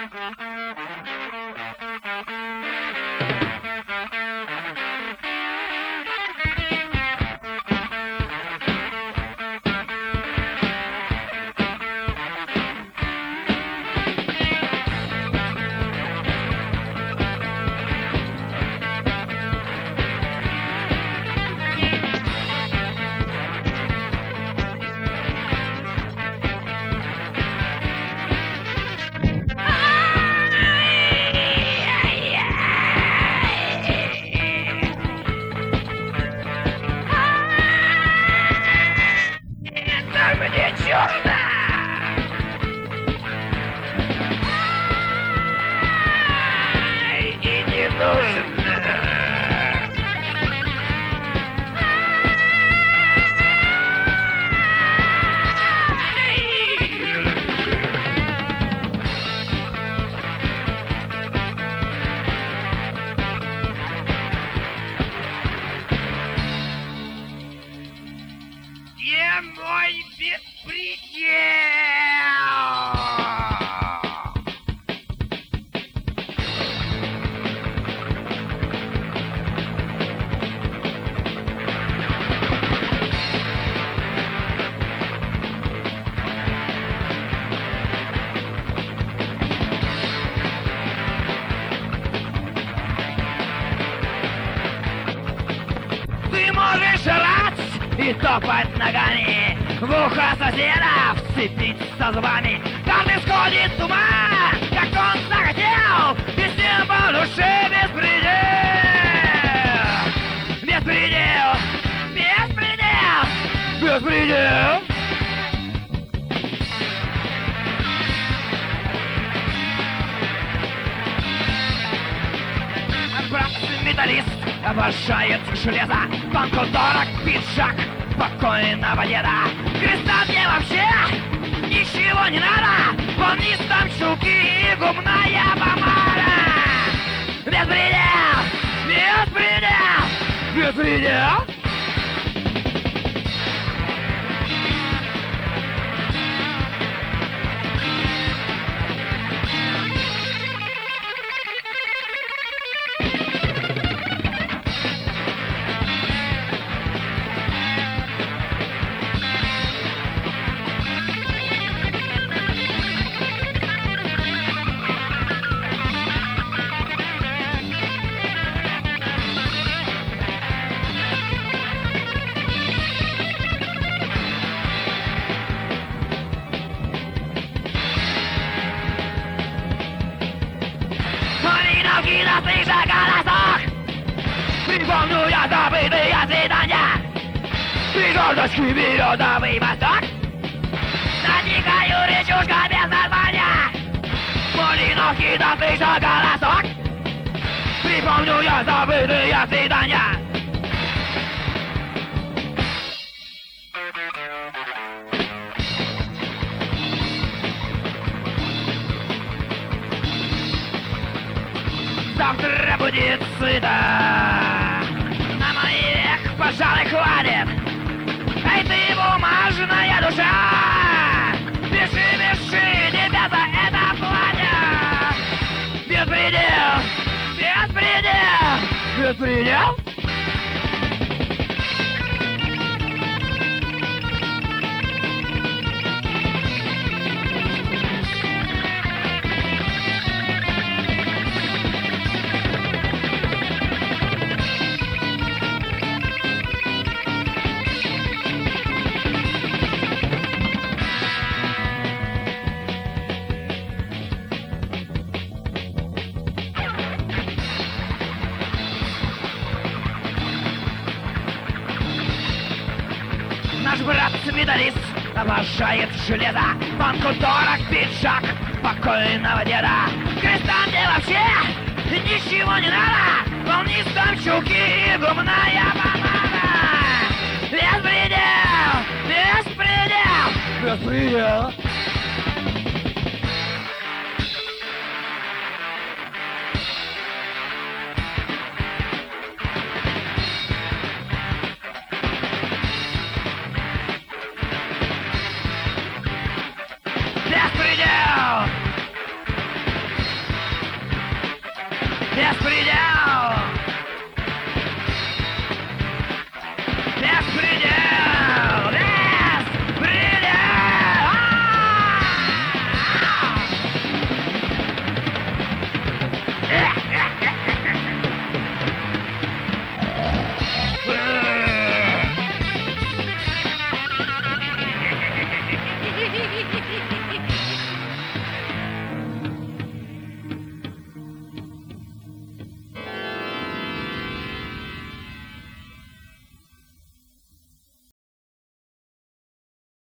Где мой беспредел? Ты можешь орать и топать ногами, в ухо соседа вцепиться зубами. Каждый сходит с ума, как он захотел, и всем по душе беспредел. Беспредел, беспредел, беспредел. Брат-металлист обожает железо, банку дорог пиджак покойного деда. Креста мне вообще ничего не надо, вон вниз там щуки и губная помада. Беспредел, беспредел, беспредел. На слышах голосах припомню я забытые свидания и гордочки березовый восток. Натикаю речушка без названия, Малиновки на слышах голосок. Припомню я забытые свидания. Завтра будет сыто, на мой век, пожалуй, хватит. Эй, ты бумажная душа, пиши, пиши, тебе за это платят. Беспредел, беспредел, беспредел. Наш брат-металлист обожает железо, банку дорог пиджак покойного деда. Креста мне вообще ничего не надо, вон вниз там щуки и губная помада. Беспредел, беспредел, беспредел.